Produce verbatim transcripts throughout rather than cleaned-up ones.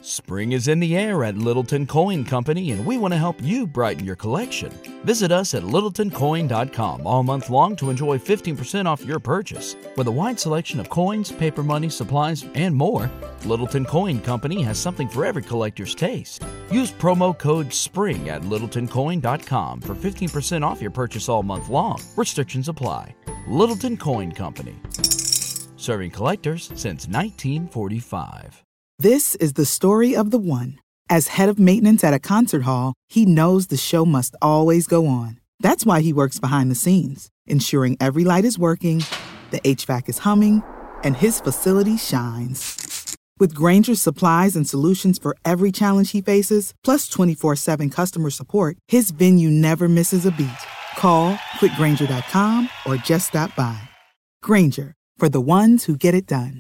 Spring is in the air at Littleton Coin Company, and we want to help you brighten your collection. Visit us at littleton coin dot com all month long to enjoy fifteen percent off your purchase. With a wide selection of coins, paper money, supplies, and more, Littleton Coin Company has something for every collector's taste. Use promo code SPRING at littleton coin dot com for fifteen percent off your purchase all month long. Restrictions apply. Littleton Coin Company. Serving collectors since nineteen forty-five. This is the story of the one. As head of maintenance at a concert hall, he knows the show must always go on. That's why he works behind the scenes, ensuring every light is working, the H V A C is humming, and his facility shines. With Grainger's supplies and solutions for every challenge he faces, plus twenty-four seven customer support, his venue never misses a beat. Call quick grainger dot com or just stop by. Grainger, for the ones who get it done.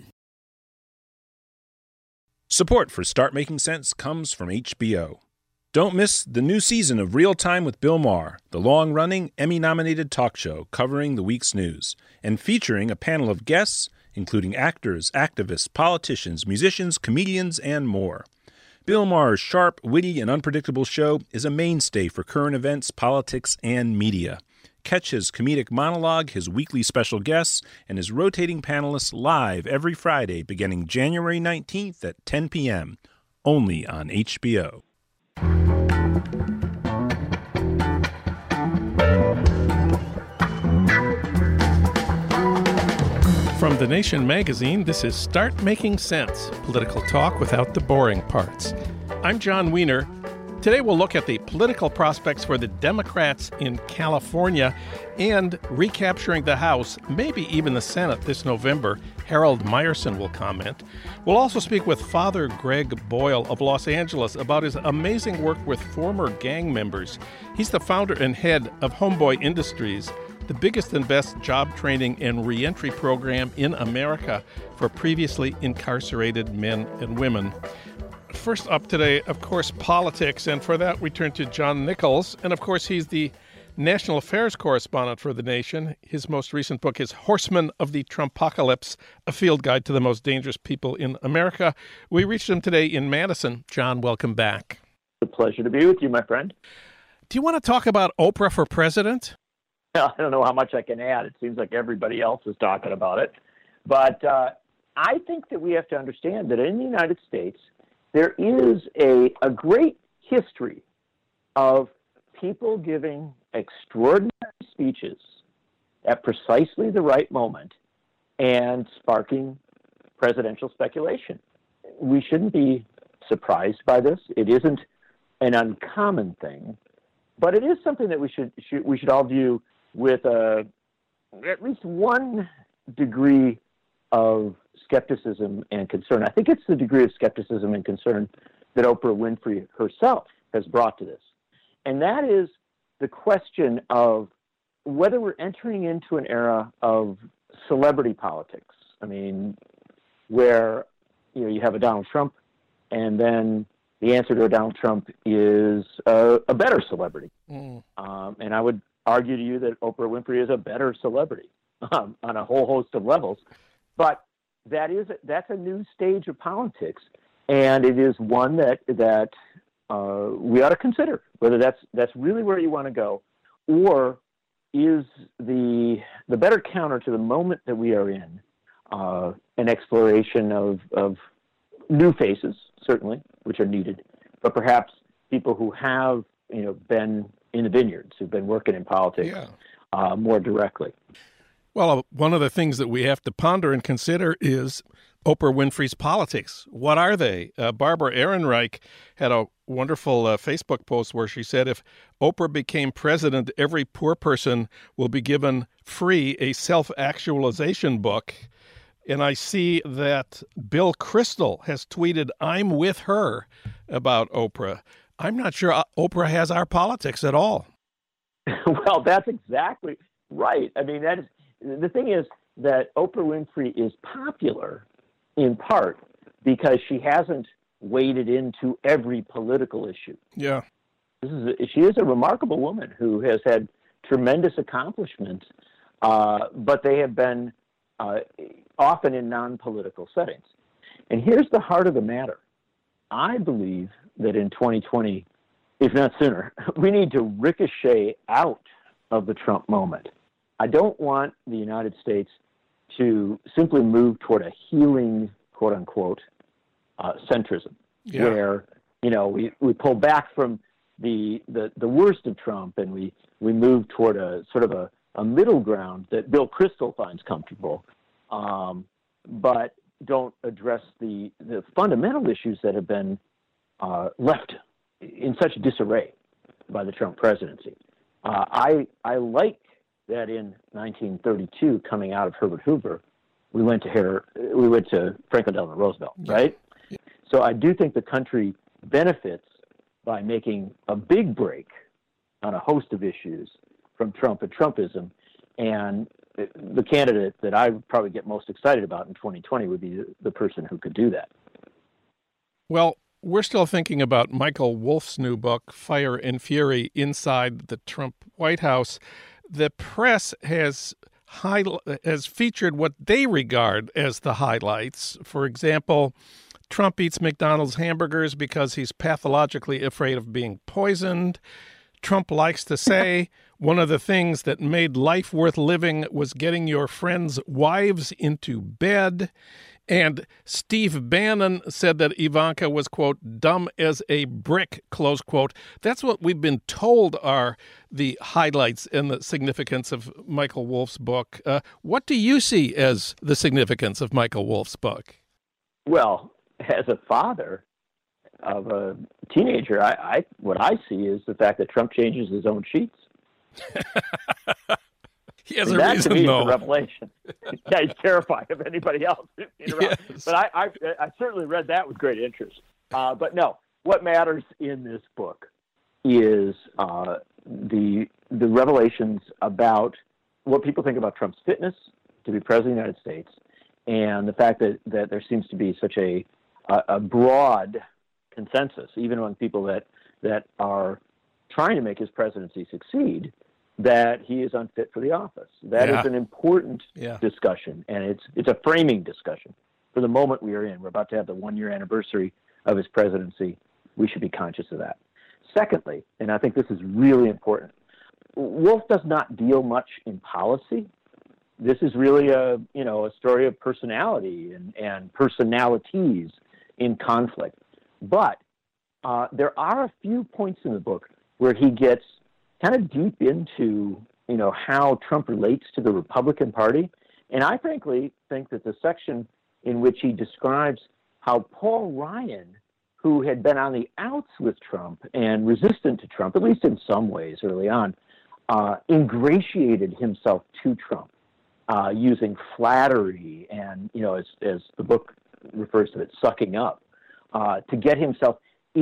Support for Start Making Sense comes from H B O. Don't miss the new season of Real Time with Bill Maher, the long-running, Emmy-nominated talk show covering the week's news and featuring a panel of guests, including actors, activists, politicians, musicians, comedians, and more. Bill Maher's sharp, witty, and unpredictable show is a mainstay for current events, politics, and media. Catch his comedic monologue, his weekly special guests, and his rotating panelists live every Friday beginning January nineteenth at ten p.m., only on H B O. From The Nation magazine, this is Start Making Sense, political talk without the boring parts. I'm John Wiener. Today we'll look at the political prospects for the Democrats in California and recapturing the House, maybe even the Senate this November. Harold Meyerson will comment. We'll also speak with Father Greg Boyle of Los Angeles about his amazing work with former gang members. He's the founder and head of Homeboy Industries, the biggest and best job training and reentry program in America for previously incarcerated men and women. First up today, of course, politics, and for that we turn to John Nichols, and of course he's the national affairs correspondent for The Nation. His most recent book is Horsemen of the Trumpocalypse, a field guide to the most dangerous people in America. We reached him today in Madison. John, welcome back. It's a pleasure to be with you, my friend. Do you want to talk about Oprah for president? I don't know how much I can add. It seems like everybody else is talking about it. But uh, I think that we have to understand that in the United States, there is a, a great history of people giving extraordinary speeches at precisely the right moment and sparking presidential speculation. We shouldn't be surprised by this. It isn't an uncommon thing, but it is something that we should, should we should all view with a, at least one degree of skepticism and concern. I think it's the degree of skepticism and concern that Oprah Winfrey herself has brought to this. And that is the question of whether we're entering into an era of celebrity politics. I mean, where you know you have a Donald Trump, and then the answer to a Donald Trump is a, a better celebrity. Mm. Um, and I would argue to you that Oprah Winfrey is a better celebrity um, on a whole host of levels. But that is that's a new stage of politics, and it is one that that uh, we ought to consider whether that's that's really where you want to go, or is the the better counter to the moment that we are in uh, an exploration of of new faces, certainly, which are needed, but perhaps people who have you know been in the vineyards, who've been working in politics yeah. uh, more directly. Well, one of the things that we have to ponder and consider is Oprah Winfrey's politics. What are they? Uh, Barbara Ehrenreich had a wonderful uh, Facebook post where she said, if Oprah became president, every poor person will be given free a self-actualization book. And I see that Bill Kristol has tweeted, I'm with her about Oprah. I'm not sure Oprah has our politics at all. Well, that's exactly right. I mean, that is, the thing is that Oprah Winfrey is popular in part because she hasn't waded into every political issue. Yeah. This is a, she is a remarkable woman who has had tremendous accomplishments, uh, but they have been uh, often in non-political settings. And here's the heart of the matter. I believe that in twenty twenty, if not sooner, we need to ricochet out of the Trump moment. I don't want the United States to simply move toward a healing, quote unquote, uh, centrism, yeah. where, you know, we, we pull back from the, the, the worst of Trump and we, we move toward a sort of a, a middle ground that Bill Kristol finds comfortable, um, but don't address the, the fundamental issues that have been uh, left in such disarray by the Trump presidency. Uh, I, I like that in nineteen thirty-two, coming out of Herbert Hoover, we went to Her- we went to Franklin Delano Roosevelt, right? Yeah. So I do think the country benefits by making a big break on a host of issues from Trump and Trumpism, and the candidate that I would probably get most excited about in twenty twenty would be the person who could do that. Well, we're still thinking about Michael Wolff's new book, Fire and Fury, Inside the Trump White House. The press has high, has featured what they regard as the highlights. For example, Trump eats McDonald's hamburgers because he's pathologically afraid of being poisoned. Trump likes to say one of the things that made life worth living was getting your friends' wives into bed. And Steve Bannon said that Ivanka was, quote, dumb as a brick, close quote. That's what we've been told are the highlights and the significance of Michael Wolff's book. Uh, what do you see as the significance of Michael Wolff's book? Well, as a father of a teenager, I, I what I see is the fact that Trump changes his own sheets. He has and a that reason, to me though. is a revelation. Yeah, he's terrified of anybody else. Yes. But I, I, I certainly read that with great interest. Uh, but no, what matters in this book is uh, the the revelations about what people think about Trump's fitness to be president of the United States, and the fact that, that there seems to be such a a, a broad consensus, even among people that that are trying to make his presidency succeed, that he is unfit for the office. That yeah. is an important yeah. discussion, and it's it's a framing discussion for the moment we are in. We're about to have the one-year anniversary of his presidency. We should be conscious of that. Secondly, and I think this is really important, Wolff does not deal much in policy. This is really a you know a story of personality and, and personalities in conflict. But uh, there are a few points in the book where he gets kind of deep into, you know, how Trump relates to the Republican Party. And I frankly think that the section in which he describes how Paul Ryan, who had been on the outs with Trump and resistant to Trump, at least in some ways early on, uh, ingratiated himself to Trump uh, using flattery and, you know, as, as the book refers to it, sucking up, uh, to get himself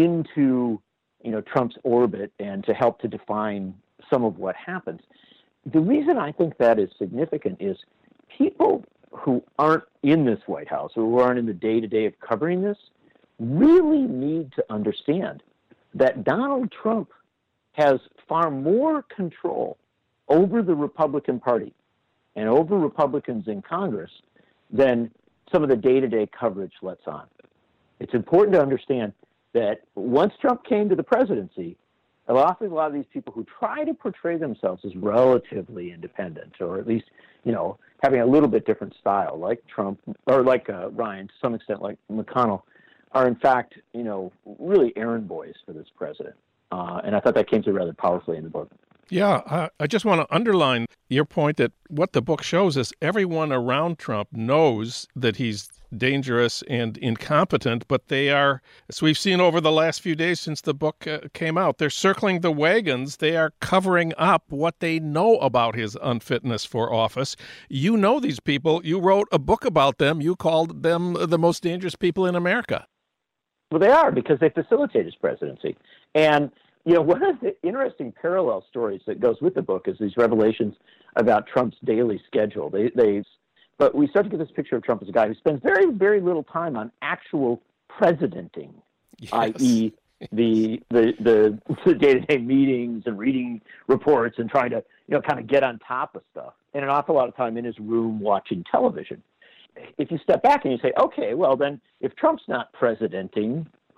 into you know, Trump's orbit and to help to define some of what happens. The reason I think that is significant is people who aren't in this White House or who aren't in the day-to-day of covering this really need to understand that Donald Trump has far more control over the Republican Party and over Republicans in Congress than some of the day-to-day coverage lets on. It's important to understand that once Trump came to the presidency, a lot, a lot of these people who try to portray themselves as relatively independent, or at least, you know, having a little bit different style, like Trump, or like uh, Ryan, to some extent like McConnell, are in fact, you know, really errand boys for this president. Uh, and I thought that came through rather powerfully in the book. Yeah, uh, I just want to underline your point that what the book shows is everyone around Trump knows that he's dangerous and incompetent, but they are, as we've seen over the last few days since the book uh, came out, they're circling the wagons. They are covering up what they know about his unfitness for office. You know these people. You wrote a book about them. You called them the most dangerous people in America. Well, they are, because they facilitate his presidency. And you know, one of the interesting parallel stories that goes with the book is these revelations about Trump's daily schedule. They, they, but we start to get this picture of Trump as a guy who spends very, very little time on actual presidenting, yes. that is, the the the the day-to-day meetings and reading reports and trying to you know kind of get on top of stuff, and an awful lot of time in his room watching television. If you step back and you say, okay, well then, if Trump's not presidenting,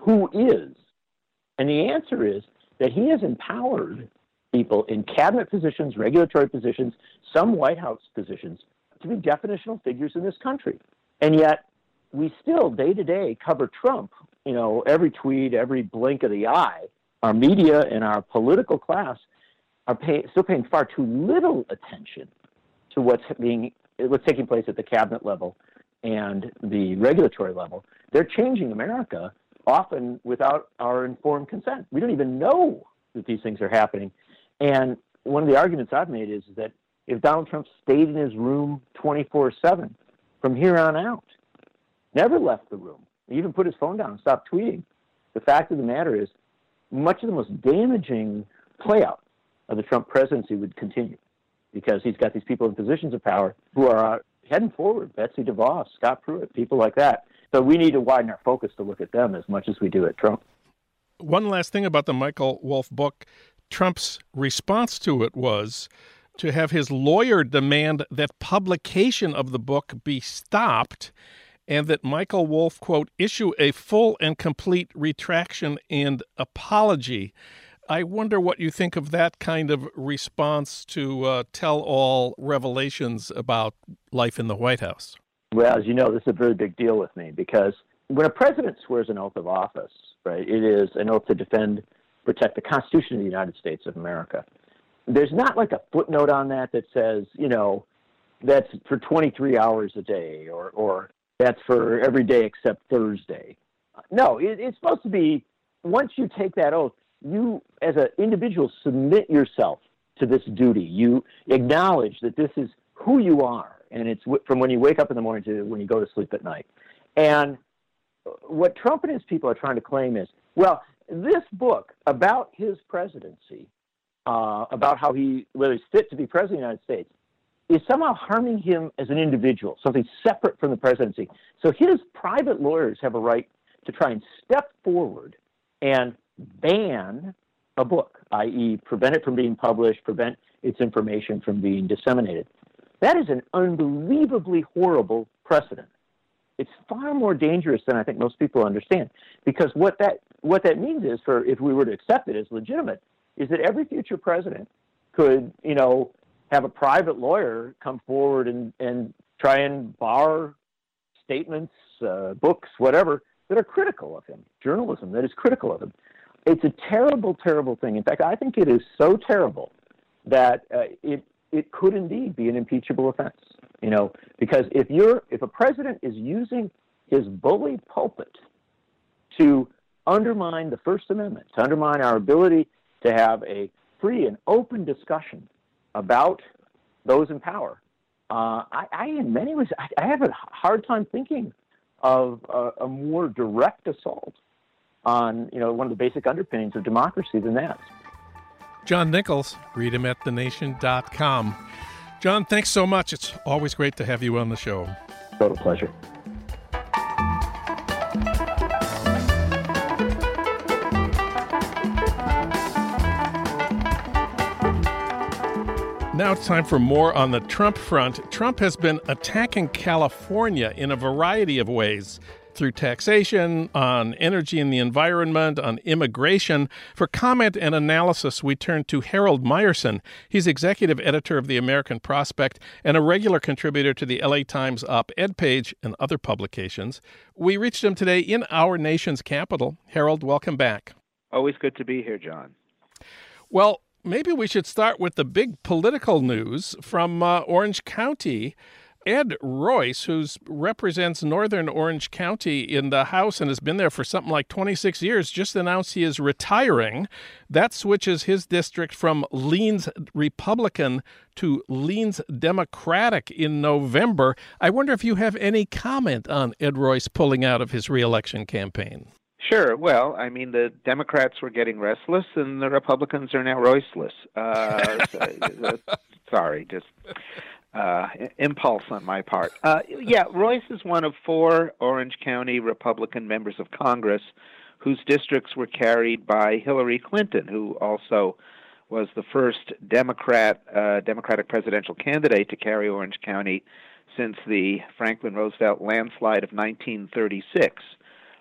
who is? And the answer is that he has empowered people in cabinet positions, regulatory positions, some White House positions, to be definitional figures in this country. And yet, we still, day to day, cover Trump, you know, every tweet, every blink of the eye. Our media and our political class are pay, still paying far too little attention to what's being, what's taking place at the cabinet level and the regulatory level. They're changing America, often without our informed consent. We don't even know that these things are happening. And one of the arguments I've made is that if Donald Trump stayed in his room twenty-four seven from here on out, never left the room, even put his phone down and stopped tweeting, the fact of the matter is much of the most damaging playout of the Trump presidency would continue, because he's got these people in positions of power who are uh, heading forward, Betsy DeVos, Scott Pruitt, people like that. So we need to widen our focus to look at them as much as we do at Trump. One last thing about the Michael Wolff book. Trump's response to it was to have his lawyer demand that publication of the book be stopped and that Michael Wolff, quote, issue a full and complete retraction and apology. I wonder what you think of that kind of response to uh, tell-all revelations about life in the White House. Well, as you know, this is a very big deal with me, because when a president swears an oath of office, right, it is an oath to defend, protect the Constitution of the United States of America. There's not like a footnote on that that says, you know, that's for twenty-three hours a day, or, or that's for every day except Thursday. No, it, it's supposed to be, once you take that oath, you as an individual submit yourself to this duty. You acknowledge that this is who you are, and it's from when you wake up in the morning to when you go to sleep at night. And what Trump and his people are trying to claim is, well, this book about his presidency, uh, about how he, whether he's fit to be president of the United States, is somehow harming him as an individual, something separate from the presidency. So his private lawyers have a right to try and step forward and ban a book, that is prevent it from being published, prevent its information from being disseminated. That is an unbelievably horrible precedent. It's far more dangerous than I think most people understand, because what that what that means is, for if we were to accept it as legitimate, is that every future president could, you know, have a private lawyer come forward and, and try and bar statements, uh, books, whatever, that are critical of him, journalism that is critical of him. It's a terrible, terrible thing. In fact, I think it is so terrible that uh, it it could indeed be an impeachable offense. You know, because if you're if a president is using his bully pulpit to undermine the First Amendment, to undermine our ability to have a free and open discussion about those in power, uh, I, I, in many ways, I, I have a hard time thinking of a, a more direct assault on, you know, one of the basic underpinnings of democracy than that. John Nichols, read him at the nation dot com. John, thanks so much. It's always great to have you on the show. Total pleasure. Now it's time for more on the Trump front. Trump has been attacking California in a variety of ways, through taxation, on energy and the environment, on immigration. For comment and analysis, we turn to Harold Meyerson. He's executive editor of the American Prospect and a regular contributor to the L A Times op-ed page and other publications. We reached him today in our nation's capital. Harold, welcome back. Always good to be here, John. Well, maybe we should start with the big political news from uh, Orange County. Ed Royce, who represents Northern Orange County in the House and has been there for something like twenty-six years, just announced he is retiring. That switches his district from leans Republican to leans Democratic in November. I wonder if you have any comment on Ed Royce pulling out of his reelection campaign. Sure. Well, I mean, the Democrats were getting restless, and the Republicans are now Royceless. Uh, so, sorry, just... Uh, impulse on my part. Uh, yeah, Royce is one of four Orange County Republican members of Congress whose districts were carried by Hillary Clinton, who also was the first Democrat, uh, Democratic presidential candidate to carry Orange County since the Franklin Roosevelt landslide of nineteen thirty-six.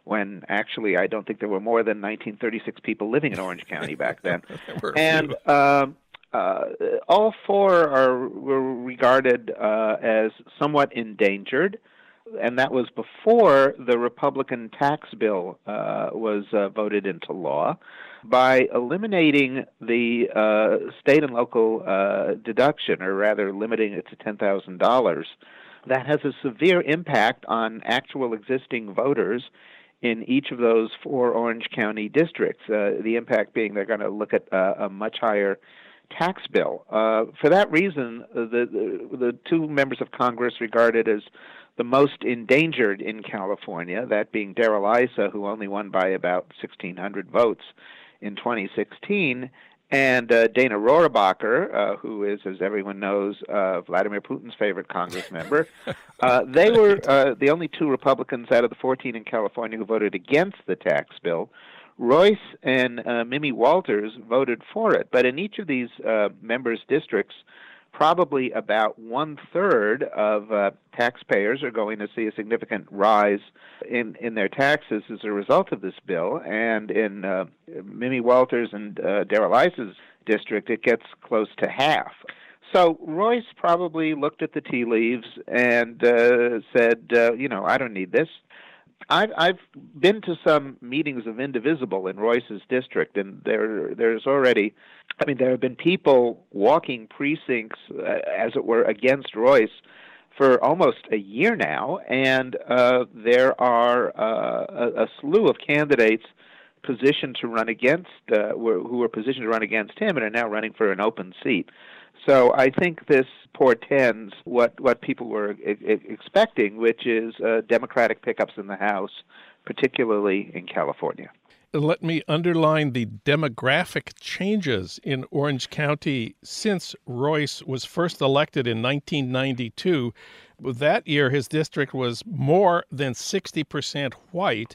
when actually I don't think there were more than nineteen thirty-six people living in Orange County back then. And um, uh, all four are were regarded uh, as somewhat endangered, and that was before the Republican tax bill uh, was uh, voted into law. By eliminating the uh, state and local uh, deduction, or rather limiting it to ten thousand dollars, that has a severe impact on actual existing voters in each of those four Orange County districts, uh, the impact being they're going to look at uh, a much higher tax bill. Uh, for that reason, the, the, the two members of Congress regarded as the most endangered in California, that being Darrell Issa, who only won by about sixteen hundred votes in twenty sixteen, and uh, Dana Rohrabacher, uh, who is, as everyone knows, uh, Vladimir Putin's favorite Congress member. Uh, they were uh, the only two Republicans out of the fourteen in California who voted against the tax bill. Royce and uh, Mimi Walters voted for it, but in each of these uh, members' districts, probably about one-third of uh, taxpayers are going to see a significant rise in, in their taxes as a result of this bill. And in uh, Mimi Walters and uh, Darrell Issa's district, it gets close to half. So Royce probably looked at the tea leaves and uh, said, uh, you know, I don't need this. I've, I've been to some meetings of Indivisible in Royce's district, and there there's already, I mean, there have been people walking precincts, uh, as it were, against Royce for almost a year now, and uh, there are uh, a, a slew of candidates positioned to run against, uh, who are positioned to run against him and are now running for an open seat. So I think this portends what, what people were e- expecting, which is uh, Democratic pickups in the House, particularly in California. Let me underline the demographic changes in Orange County since Royce was first elected in nineteen ninety-two. That year, his district was more than sixty percent white.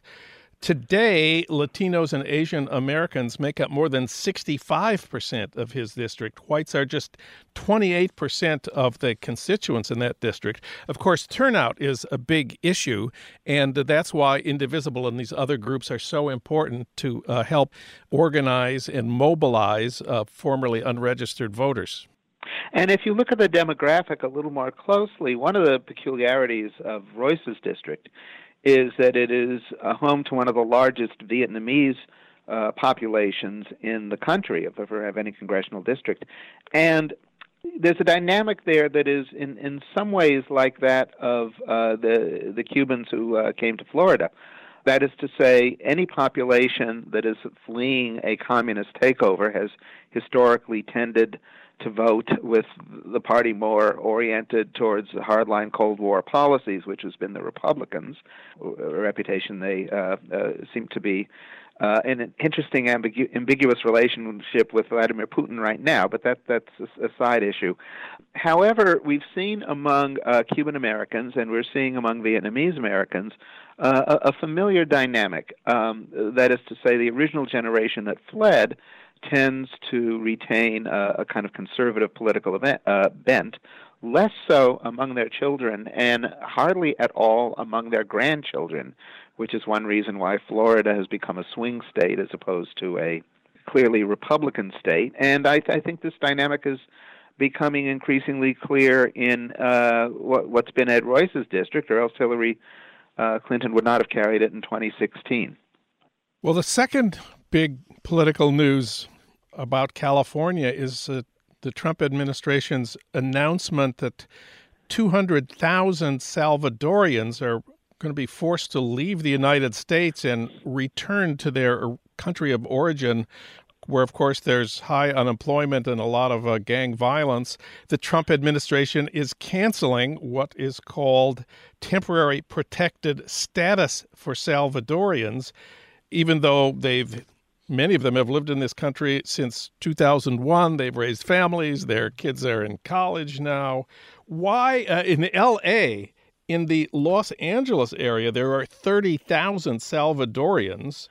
Today, Latinos and Asian Americans make up more than sixty-five percent of his district. Whites are just twenty-eight percent of the constituents in that district. Of course, turnout is a big issue, and that's why Indivisible and these other groups are so important to uh, help organize and mobilize uh, formerly unregistered voters. And if you look at the demographic a little more closely, one of the peculiarities of Royce's district is that it is a home to one of the largest Vietnamese uh, populations in the country, if ever have any congressional district. And there's a dynamic there that is in, in some ways like that of uh, the, the Cubans who uh, came to Florida. That is to say, any population that is fleeing a communist takeover has historically tended to vote with the party more oriented towards hardline Cold War policies, which has been the Republicans, a reputation they uh, uh, seem to be uh, in an interesting ambigu- ambiguous relationship with Vladimir Putin right now, but that that's a, a side issue. However, we've seen among uh, Cuban Americans, and we're seeing among Vietnamese Americans, uh, a, a familiar dynamic. Um, that is to say, the original generation that fled tends to retain a, a kind of conservative political event, uh, bent, less so among their children and hardly at all among their grandchildren, which is one reason why Florida has become a swing state as opposed to a clearly Republican state. And I, I think this dynamic is becoming increasingly clear in uh, what, what's been Ed Royce's district, or else Hillary uh, Clinton would not have carried it in twenty sixteen. Well, the second big political news about California is uh, the Trump administration's announcement that two hundred thousand Salvadorians are going to be forced to leave the United States and return to their country of origin, where, of course, there's high unemployment and a lot of uh, gang violence. The Trump administration is canceling what is called temporary protected status for Salvadorians, even though they've many of them have lived in this country since two thousand one. They've raised families. Their kids are in college now. Why, uh, in L A, in the Los Angeles area, there are thirty thousand Salvadorians.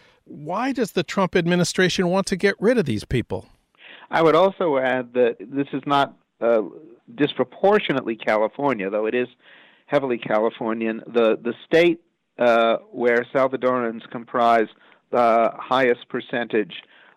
Why does the Trump administration want to get rid of these people? I would also add that this is not uh, disproportionately California, though it is heavily Californian. The, the state uh, where Salvadorans comprise the highest percentage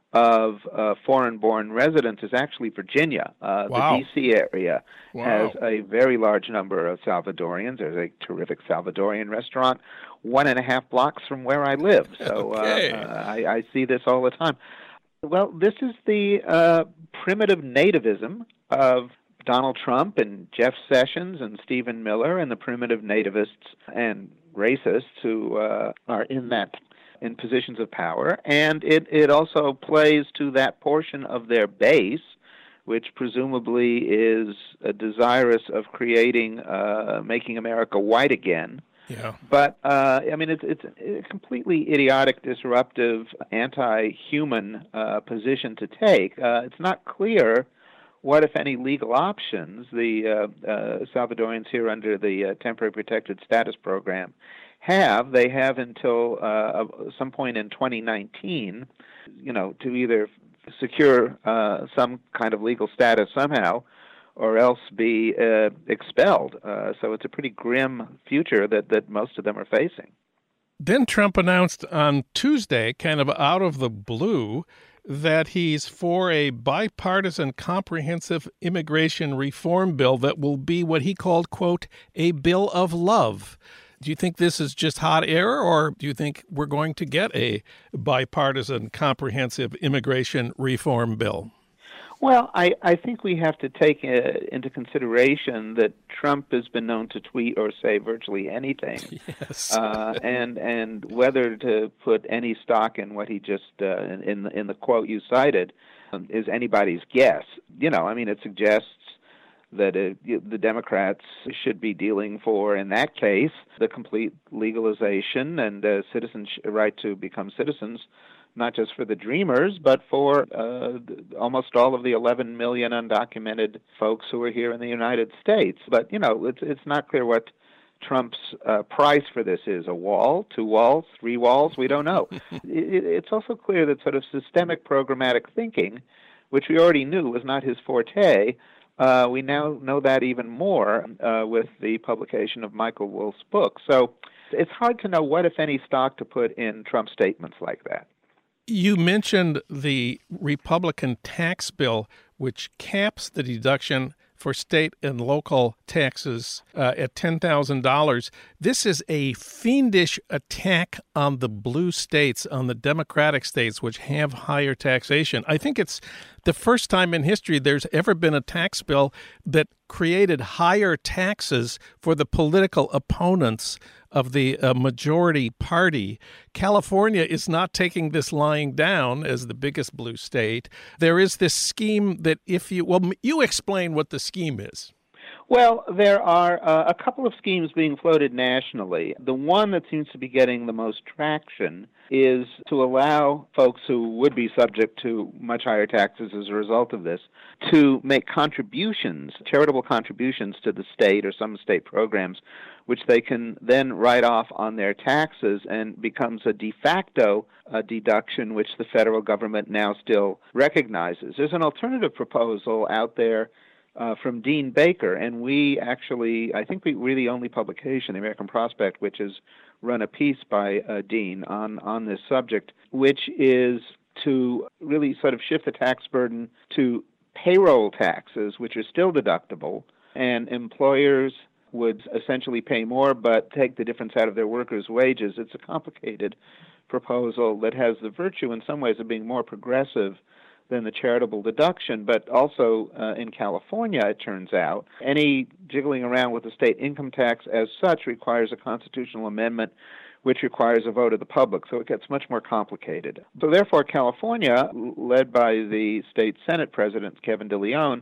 of uh, foreign-born residents is actually Virginia. Uh, wow. The D C area wow. has a very large number of Salvadorians. There's a terrific Salvadorian restaurant one and a half blocks from where I live. So okay. uh, uh, I, I see this all the time. Well, this is the uh, primitive nativism of Donald Trump and Jeff Sessions and Stephen Miller and the primitive nativists and racists who uh, are in that in positions of power, and it, it also plays to that portion of their base, which presumably is uh, desirous of creating, uh, making America white again. Yeah. But, uh, I mean, it's, it's a completely idiotic, disruptive, anti-human uh, position to take. Uh, it's not clear what, if any, legal options the uh, uh, Salvadorians here under the uh, Temporary Protected Status Program have. They have until uh, some point in twenty nineteen, you know, to either secure uh, some kind of legal status somehow, or else be uh, expelled. Uh, so it's a pretty grim future that, that most of them are facing. Then Trump announced on Tuesday, kind of out of the blue, that he's for a bipartisan comprehensive immigration reform bill that will be what he called, quote, a bill of love. Do you think this is just hot air, or do you think we're going to get a bipartisan comprehensive immigration reform bill? Well, I, I think we have to take uh, into consideration that Trump has been known to tweet or say virtually anything. Yes. uh, and and whether to put any stock in what he just, uh, in, in, the, in the quote you cited, um, is anybody's guess. You know, I mean, it suggests that uh, the Democrats should be dealing for, in that case, the complete legalization and uh, citizens' right to become citizens, not just for the dreamers, but for uh, almost all of the eleven million undocumented folks who are here in the United States. But, you know, it's, it's not clear what Trump's uh, price for this is. A wall, two walls, three walls, we don't know. it, it's also clear that sort of systemic programmatic thinking, which we already knew was not his forte, Uh, we now know that even more uh, with the publication of Michael Wolff's book. So it's hard to know what, if any, stock to put in Trump's statements like that. You mentioned the Republican tax bill, which caps the deduction for state and local taxes uh, at ten thousand dollars. This is a fiendish attack on the blue states, on the Democratic states, which have higher taxation. I think it's the first time in history there's ever been a tax bill that created higher taxes for the political opponents of the uh, majority party. California is not taking this lying down as the biggest blue state. There is this scheme that if you, well, you explain what the scheme is. Well, there are uh, a couple of schemes being floated nationally. The one that seems to be getting the most traction is to allow folks who would be subject to much higher taxes as a result of this to make contributions, charitable contributions to the state or some state programs, which they can then write off on their taxes and becomes a de facto uh, deduction which the federal government now still recognizes. There's an alternative proposal out there Uh, from Dean Baker, and we actually, I think we, we're the only publication, the American Prospect, which has run a piece by uh, Dean on, on this subject, which is to really sort of shift the tax burden to payroll taxes, which are still deductible, and employers would essentially pay more but take the difference out of their workers' wages. It's a complicated proposal that has the virtue in some ways of being more progressive than the charitable deduction, but also uh, in California, it turns out, any jiggling around with the state income tax as such requires a constitutional amendment which requires a vote of the public, so it gets much more complicated. So therefore, California, led by the state Senate President, Kevin DeLeon,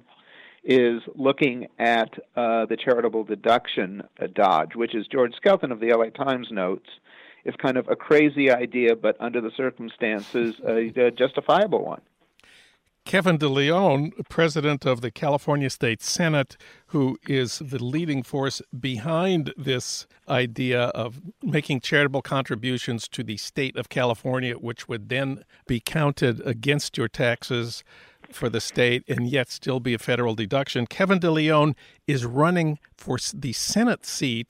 is looking at uh, the charitable deduction uh, dodge, which, as George Skelton of the L A Times notes, is kind of a crazy idea, but under the circumstances, a, a justifiable one. Kevin DeLeon, president of the California State Senate, who is the leading force behind this idea of making charitable contributions to the state of California, which would then be counted against your taxes for the state and yet still be a federal deduction. Kevin DeLeon is running for the Senate seat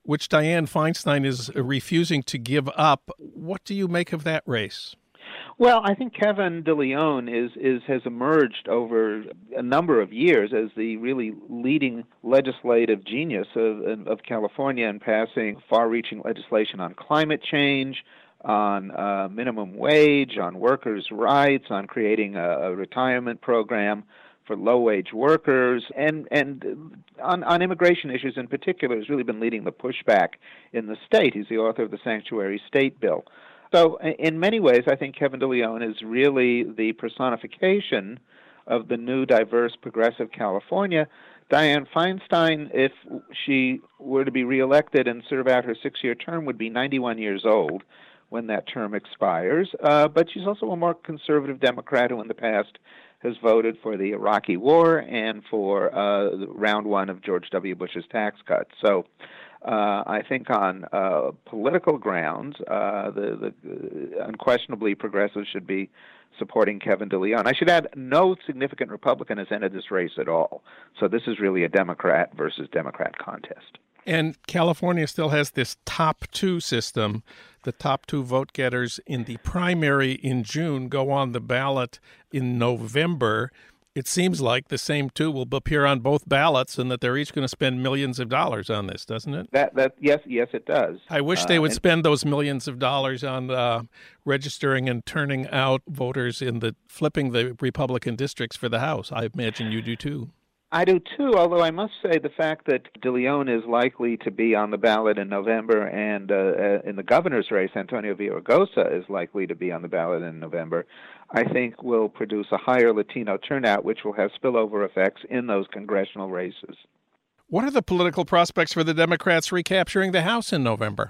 which Dianne Feinstein is refusing to give up. What do you make of that race? Well, I think Kevin DeLeon is, is has emerged over a number of years as the really leading legislative genius of, of California in passing far-reaching legislation on climate change, on uh, minimum wage, on workers' rights, on creating a, a retirement program for low-wage workers, and and on, on immigration issues in particular, has really been leading the pushback in the state. He's the author of the Sanctuary State Bill. So in many ways, I think Kevin DeLeon is really the personification of the new, diverse, progressive California. Dianne Feinstein, if she were to be reelected and serve out her six-year term, would be ninety-one years old when that term expires. Uh, but she's also a more conservative Democrat who in the past has voted for the Iraqi war and for uh, round one of George W. Bush's tax cuts. So uh, I think on uh, political grounds, uh, the, the unquestionably progressives should be supporting Kevin DeLeon. I should add, no significant Republican has entered this race at all. So this is really a Democrat versus Democrat contest. And California still has this top two system. The top two vote getters in the primary in June go on the ballot in November. It seems like the same two will appear on both ballots and that they're each going to spend millions of dollars on this, doesn't it? That that yes, yes, it does. I wish they would uh, and- spend those millions of dollars on uh, registering and turning out voters in the flipping the Republican districts for the House. I imagine you do too. I do too, although I must say the fact that DeLeon is likely to be on the ballot in November and uh, in the governor's race, Antonio Villaraigosa is likely to be on the ballot in November, I think will produce a higher Latino turnout, which will have spillover effects in those congressional races. What are the political prospects for the Democrats recapturing the House in November?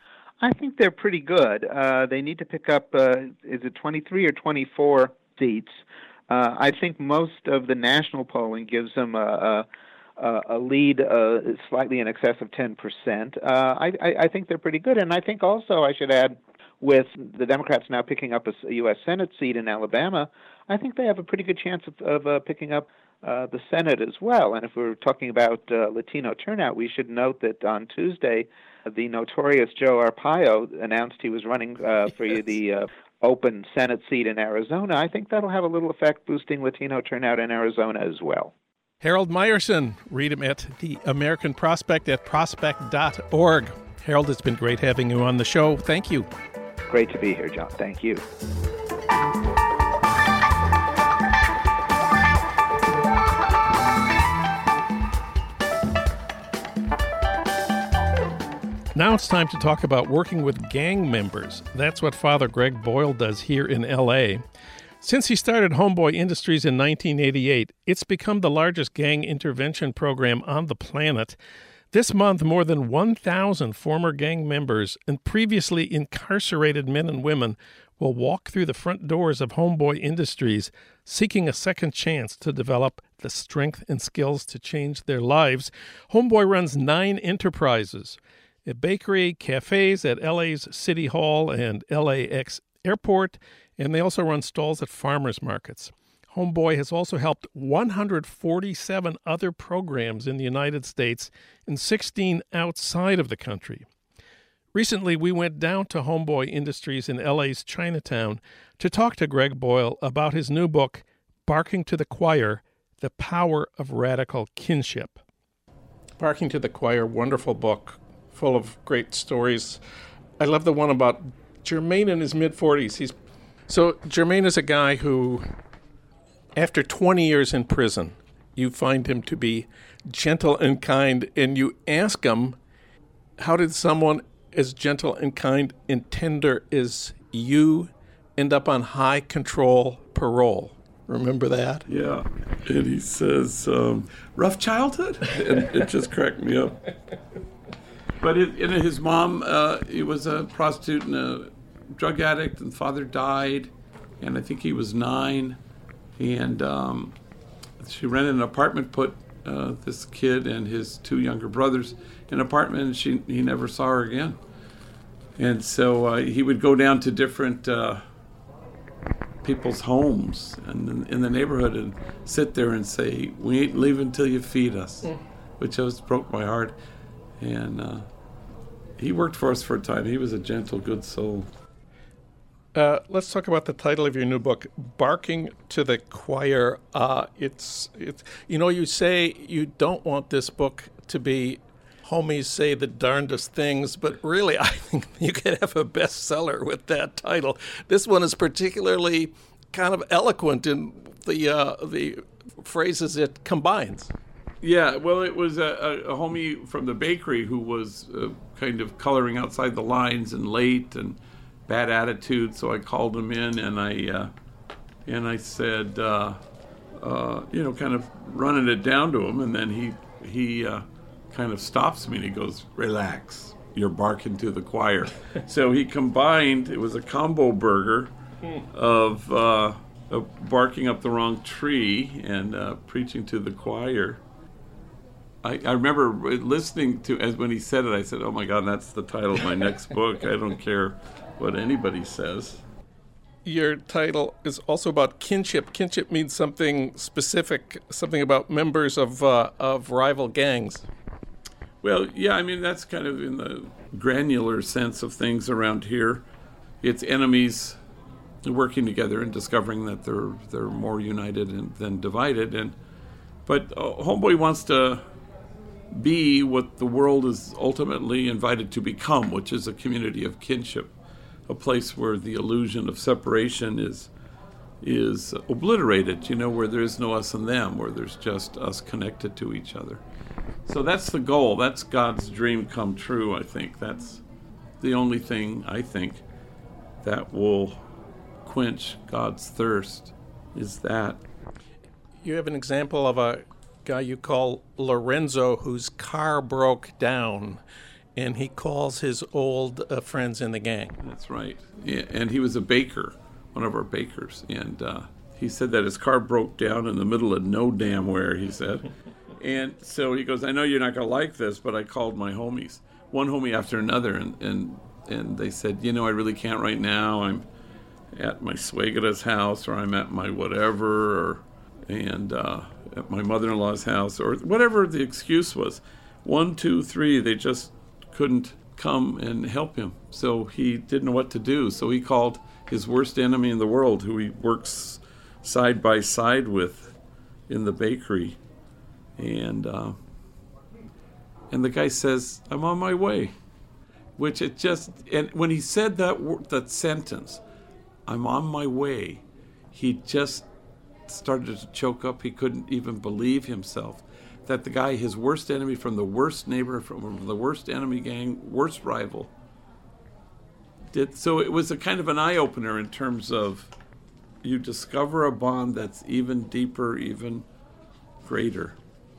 I think they're pretty good. Uh, they need to pick up, uh, is it twenty-three or twenty-four seats? Uh, I think most of the national polling gives them a, a, a lead uh, slightly in excess of ten percent. Uh, I, I think they're pretty good. And I think also, I should add, with the Democrats now picking up a U S Senate seat in Alabama, I think they have a pretty good chance of, of uh, picking up uh, the Senate as well. And if we're talking about uh, Latino turnout, we should note that on Tuesday, the notorious Joe Arpaio announced he was running uh, for yes. the uh, open Senate seat in Arizona. I think that'll have a little effect boosting Latino turnout in Arizona as well. Harold Meyerson, read him at the American Prospect at prospect dot org. Harold, it's been great having you on the show. Thank you. Great to be here, John. Thank you. Now it's time to talk about working with gang members. That's what Father Greg Boyle does here in L A. Since he started Homeboy Industries in nineteen eighty-eight, it's become the largest gang intervention program on the planet. This month, more than one thousand former gang members and previously incarcerated men and women will walk through the front doors of Homeboy Industries, seeking a second chance to develop the strength and skills to change their lives. Homeboy runs nine enterprises, a bakery, cafes at L A's City Hall and L A X Airport, and they also run stalls at farmers markets. Homeboy has also helped one hundred forty-seven other programs in the United States and sixteen outside of the country. Recently, we went down to Homeboy Industries in L A's Chinatown to talk to Greg Boyle about his new book, Barking to the Choir, The Power of Radical Kinship. Barking to the Choir, wonderful book, full of great stories. I love the one about Jermaine in his mid-forties. He's So Jermaine is a guy who, after twenty years in prison, you find him to be gentle and kind, and you ask him, how did someone as gentle and kind and tender as you end up on high control parole? Remember that? Yeah. And he says, um, rough childhood? And it just cracked me up. But it, and his mom, uh, he was a prostitute and a drug addict, and father died, and I think he was nine. And um, she rented an apartment, put uh, this kid and his two younger brothers in an apartment, and she he never saw her again. And so uh, he would go down to different uh, people's homes and in, in the neighborhood and sit there and say, "We ain't leaving till you feed us," mm. which just broke my heart. And uh, he worked for us for a time. He was a gentle, good soul. Uh, let's talk about the title of your new book, Barking to the Choir. Uh, it's, it's, you know, you say you don't want this book to be homies say the darndest things, but really I think you could have a bestseller with that title. This one is particularly kind of eloquent in the uh, the phrases it combines. Yeah, well, it was a, a homie from the bakery who was uh, kind of coloring outside the lines and late and bad attitude. So I called him in and I uh, and I said, uh, uh, you know, kind of running it down to him, and then he he uh, kind of stops me and he goes, "Relax, you're barking to the choir." So he combined. It was a combo burger of, uh, of barking up the wrong tree and uh, preaching to the choir. I, I remember listening to, as when he said it, I said, "Oh my God, that's the title of my next book. I don't care what anybody says." Your title is also about kinship. Kinship means something specific, something about members of uh, of rival gangs. Well, yeah, I mean, that's kind of in the granular sense of things around here. It's enemies working together and discovering that they're they're more united and, than divided. And but uh, Homeboy wants to be what the world is ultimately invited to become, which is a community of kinship, a place where the illusion of separation is is obliterated, you know, where there is no us and them, where there's just us connected to each other. So that's the goal. That's God's dream come true, I think. That's the only thing, I think, that will quench God's thirst, is that. You have an example of a guy you call Lorenzo whose car broke down, and he calls his old uh, friends in the gang. That's right. Yeah, and he was a baker, one of our bakers, and uh, he said that his car broke down in the middle of no damn where, he said. And so he goes, "I know you're not going to like this, but I called my homies, one homie after another, and, and, and they said, you know, I really can't right now. I'm at my Swagada's house, or I'm at my whatever, or and uh, at my mother-in-law's house, or whatever the excuse was. One, two, three, they just couldn't come and help him. So he didn't know what to do. So he called his worst enemy in the world, who he works side by side with in the bakery. And uh, and the guy says, "I'm on my way," which it just, and when he said that that sentence, "I'm on my way," he just started to choke up. He couldn't even believe himself that the guy, his worst enemy from the worst neighbor, from the worst enemy gang, worst rival, did. So it was a kind of an eye-opener in terms of you discover a bond that's even deeper, even greater.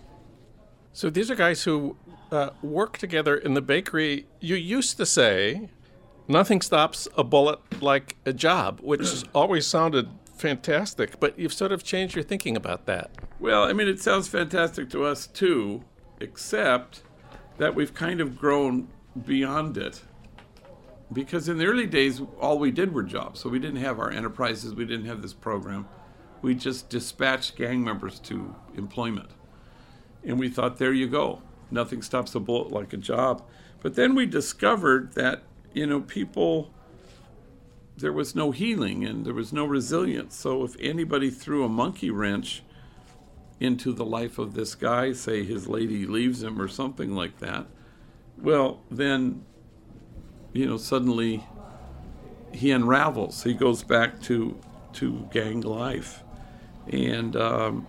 So these are guys who uh, work together in the bakery. You used to say, nothing stops a bullet like a job, which always sounded fantastic, but you've sort of changed your thinking about that. Well, I mean, it sounds fantastic to us too, except that we've kind of grown beyond it. Because in the early days, all we did were jobs. So we didn't have our enterprises, we didn't have this program. We just dispatched gang members to employment. And we thought, there you go. Nothing stops a bullet like a job. But then we discovered that, you know, people, there was no healing and there was no resilience. So if anybody threw a monkey wrench into the life of this guy, say his lady leaves him or something like that, well, then, you know, suddenly he unravels. He goes back to to gang life. And um,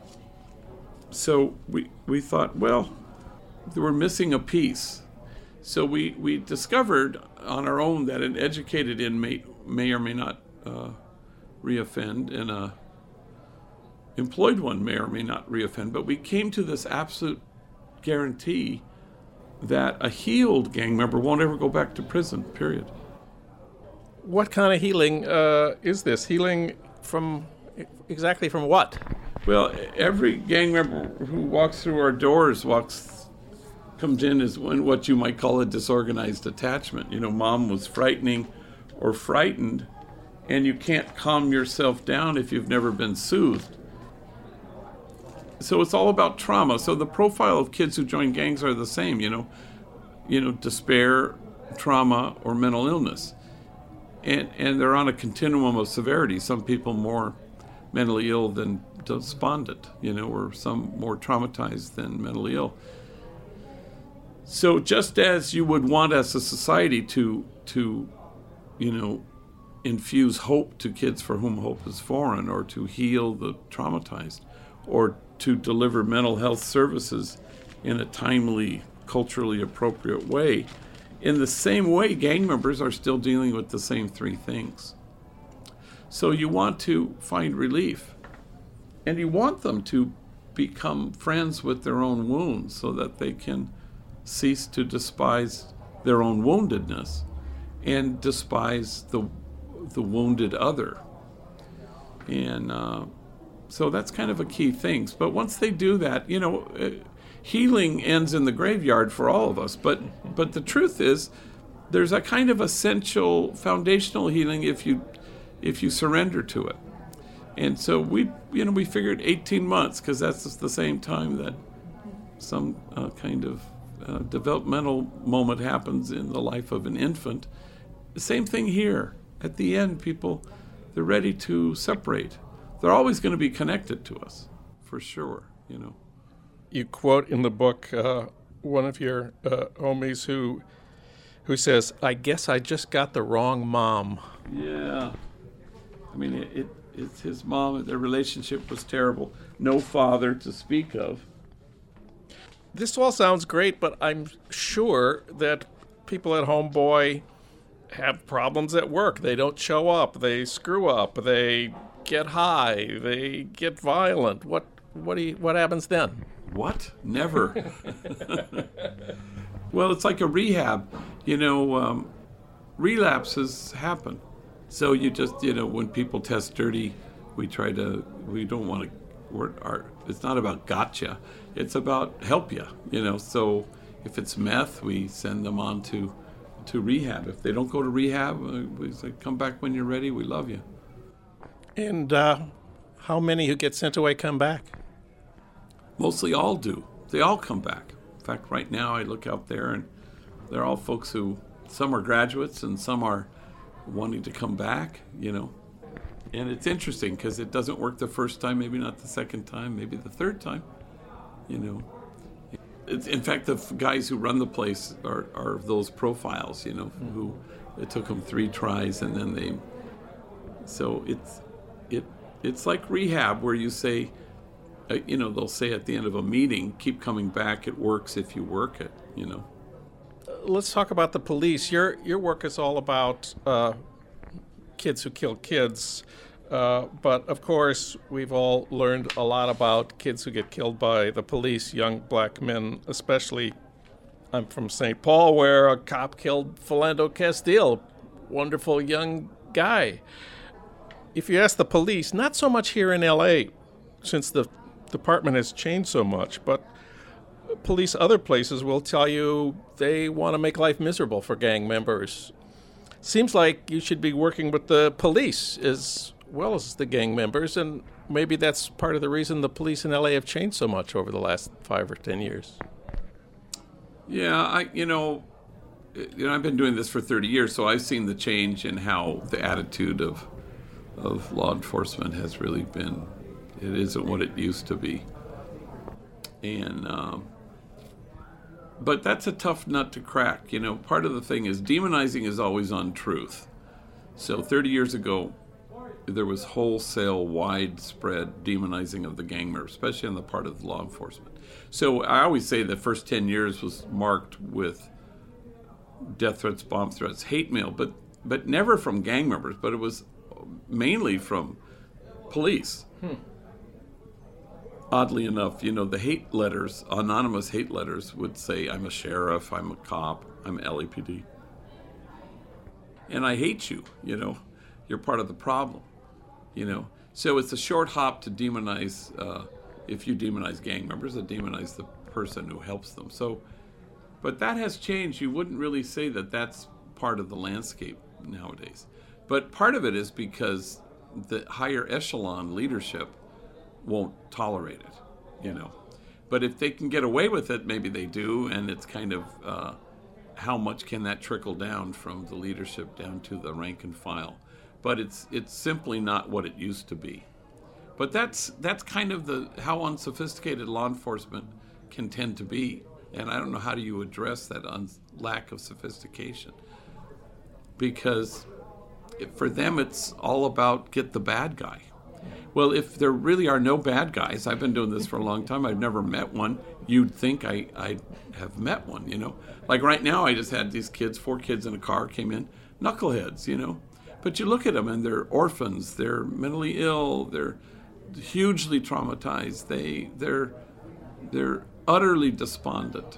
so we we thought, well, we're missing a piece. So we, we discovered on our own that an educated inmate may or may not uh, reoffend, and a employed one may or may not reoffend. But we came to this absolute guarantee that a healed gang member won't ever go back to prison, period. What kind of healing uh, is this? Healing from, exactly from what? Well, every gang member who walks through our doors walks, comes in as what you might call a disorganized attachment. You know, mom was frightening or frightened, and you can't calm yourself down if you've never been soothed. So it's all about trauma. So the profile of kids who join gangs are the same, you know. You know, despair, trauma or mental illness. And, and they're on a continuum of severity. Some people more mentally ill than despondent, you know, or some more traumatized than mentally ill. So just as you would want as a society to, to, you know, infuse hope to kids for whom hope is foreign, or to heal the traumatized, or to deliver mental health services in a timely, culturally appropriate way, in the same way, gang members are still dealing with the same three things. So you want to find relief, and you want them to become friends with their own wounds so that they can cease to despise their own woundedness and despise the the wounded other. And uh, so that's kind of a key thing. But once they do that, you know, uh, healing ends in the graveyard for all of us. But but the truth is, there's a kind of essential foundational healing if you if you surrender to it. And so we, you know, we figured eighteen months, because that's just the same time that some uh, kind of uh, developmental moment happens in the life of an infant. The same thing here. At the end, people, they're ready to separate. They're always going to be connected to us, for sure, you know. You quote in the book uh, one of your uh, homies who who says, "I guess I just got the wrong mom." Yeah. I mean, it, it it's his mom, their relationship was terrible. No father to speak of. This all sounds great, but I'm sure that people at Homeboy have problems at work. They don't show up. They screw up. They get high. They get violent. What what do you, what happens then? What? Never. Well, it's like a rehab. You know, um, relapses happen. So you just, you know, when people test dirty, we try to, we don't want to, we're, our, it's not about gotcha. It's about help you, you know. So if it's meth, we send them on to, to rehab. If they don't go to rehab, we say, come back when you're ready. We love you. And uh, how many who get sent away come back? Mostly all do. They all come back. In fact, right now I look out there and they're all folks who, some are graduates and some are wanting to come back, you know. And it's interesting because it doesn't work the first time, maybe not the second time, maybe the third time, you know. It's, in fact, the f- guys who run the place are, are those profiles, you know, who it took them three tries and then they, so it's, it, it's like rehab where you say, uh, you know, they'll say at the end of a meeting, keep coming back, it works if you work it, you know. Let's talk about the police. Your your work is all about uh, kids who kill kids, uh, but of course we've all learned a lot about kids who get killed by the police, young black men especially. I'm from Saint Paul, where a cop killed Philando Castile, wonderful young guy. If you ask the police, not so much here in L A, since the department has changed so much, but police other places will tell you they want to make life miserable for gang members. Seems like you should be working with the police as well as the gang members, and maybe that's part of the reason the police in L A have changed so much over the last five or ten years. Yeah, I you know, you know, I've been doing this for thirty years, so I've seen the change in how the attitude of of law enforcement has really been. It isn't what it used to be, and. Um, But that's a tough nut to crack. You know, part of the thing is demonizing is always untruth. So thirty years ago, there was wholesale, widespread demonizing of the gang members, especially on the part of the law enforcement. So I always say the first ten years was marked with death threats, bomb threats, hate mail, but but never from gang members, but it was mainly from police. Hmm. Oddly enough, you know, the hate letters, anonymous hate letters would say, I'm a sheriff, I'm a cop, I'm L A P D. And I hate you, you know, you're part of the problem, you know. So it's a short hop to demonize, uh, if you demonize gang members, to demonize the person who helps them. So, but that has changed. You wouldn't really say that that's part of the landscape nowadays. But part of it is because the higher echelon leadership won't tolerate it, you know. But if they can get away with it, maybe they do, and it's kind of uh, how much can that trickle down from the leadership down to the rank and file. But it's it's simply not what it used to be. But that's that's kind of the how unsophisticated law enforcement can tend to be. And I don't know how do you address that un- lack of sophistication. Because for them it's all about get the bad guy. Well, if there really are no bad guys, I've been doing this for a long time, I've never met one, you'd think I, I have met one, you know? Like right now, I just had these kids, four kids in a car came in, knuckleheads, you know? But you look at them and they're orphans, they're mentally ill, they're hugely traumatized, they, they're, they're utterly despondent.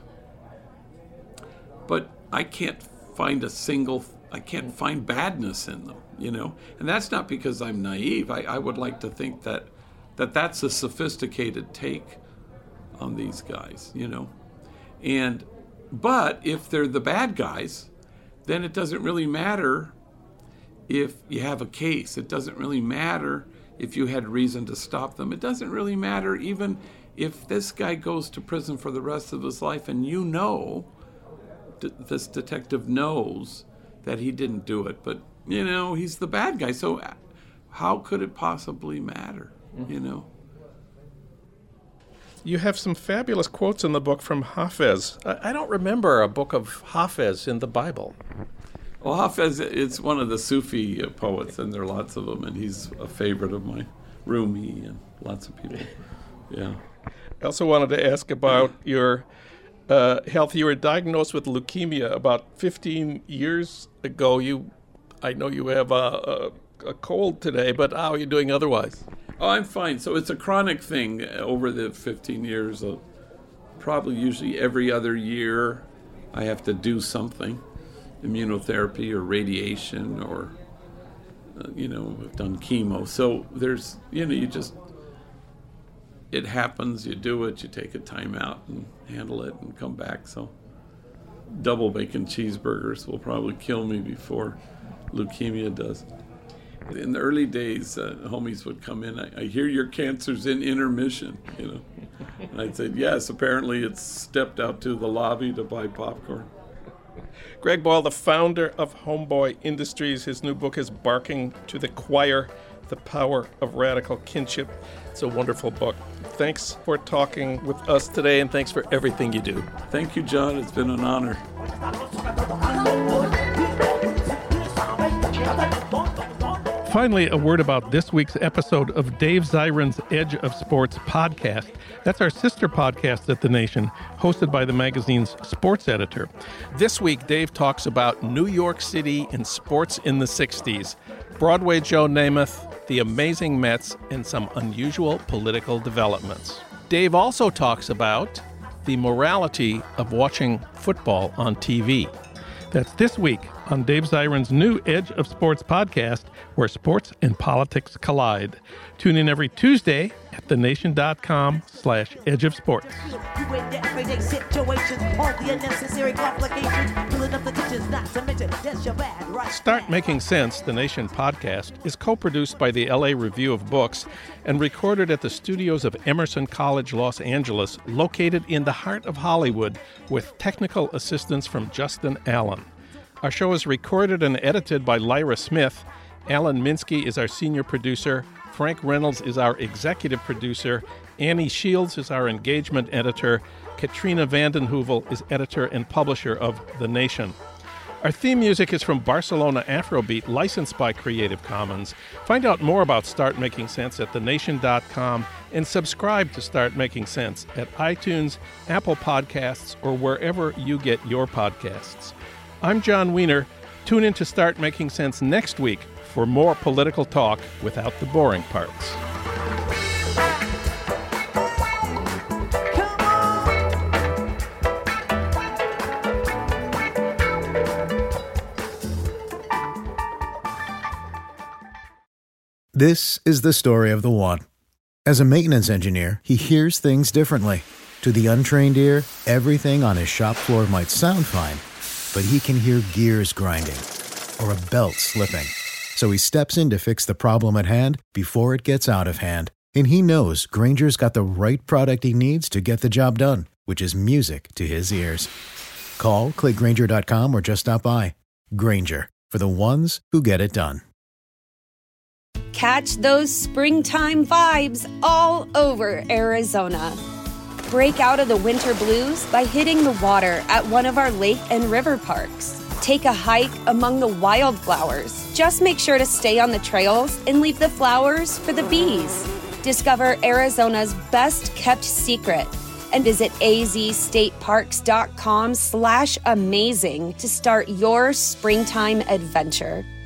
But I can't find a single, I can't find badness in them. You know, and that's not because I'm naive. I, I would like to think that, that that's a sophisticated take on these guys, you know. And but if they're the bad guys, then it doesn't really matter if you have a case. It doesn't really matter if you had reason to stop them. It doesn't really matter even if this guy goes to prison for the rest of his life and you know, d- this detective knows that he didn't do it, but you know, he's the bad guy. So how could it possibly matter, you know? You have some fabulous quotes in the book from Hafez. I don't remember a book of Hafez in the Bible. Well, Hafez is one of the Sufi poets, and there are lots of them, and he's a favorite of mine. Rumi and lots of people. Yeah. I also wanted to ask about your uh, health. You were diagnosed with leukemia about fifteen years ago. You I know you have a, a, a cold today, but how are you doing otherwise? Oh, I'm fine. So it's a chronic thing over the fifteen years. Uh, probably usually every other year I have to do something, immunotherapy or radiation or, uh, you know, I've done chemo. So there's, you know, you just, it happens, you do it, you take a time out and handle it and come back. So double bacon cheeseburgers will probably kill me before leukemia does. In the early days, uh, homies would come in, I, I hear your cancer's in intermission, you know. And I'd say, yes, apparently it's stepped out to the lobby to buy popcorn. Greg Boyle, the founder of Homeboy Industries, his new book is Barking to the Choir, The Power of Radical Kinship. It's a wonderful book. Thanks for talking with us today, and thanks for everything you do. Thank you, John. It's been an honor. Finally, a word about this week's episode of Dave Zirin's Edge of Sports podcast. That's our sister podcast at The Nation, hosted by the magazine's sports editor. This week, Dave talks about New York City and sports in the sixties, Broadway Joe Namath, the amazing Mets, and some unusual political developments. Dave also talks about the morality of watching football on T V. That's this week on Dave Zirin's new Edge of Sports podcast, where sports and politics collide. Tune in every Tuesday at thenation.com slash edge of sports. Start Making Sense, the Nation podcast, is co-produced by the L A Review of Books and recorded at the studios of Emerson College, Los Angeles, located in the heart of Hollywood, with technical assistance from Justin Allen. Our show is recorded and edited by Lyra Smith. Alan Minsky is our senior producer. Frank Reynolds is our executive producer. Annie Shields is our engagement editor. Katrina Vanden Heuvel is editor and publisher of The Nation. Our theme music is from Barcelona Afrobeat, licensed by Creative Commons. Find out more about Start Making Sense at the nation dot com and subscribe to Start Making Sense at iTunes, Apple Podcasts, or wherever you get your podcasts. I'm John Wiener. Tune in to Start Making Sense next week for more political talk without the boring parts. This is the story of the one. As a maintenance engineer, he hears things differently. To the untrained ear, everything on his shop floor might sound fine, but he can hear gears grinding or a belt slipping. So he steps in to fix the problem at hand before it gets out of hand. And he knows Grainger's got the right product he needs to get the job done, which is music to his ears. Call, click Grainger dot com, or just stop by. Grainger, for the ones who get it done. Catch those springtime vibes all over Arizona. Break out of the winter blues by hitting the water at one of our lake and river parks. Take a hike among the wildflowers. Just make sure to stay on the trails and leave the flowers for the bees. Discover Arizona's best kept secret and visit azstateparks.com slash amazing to start your springtime adventure.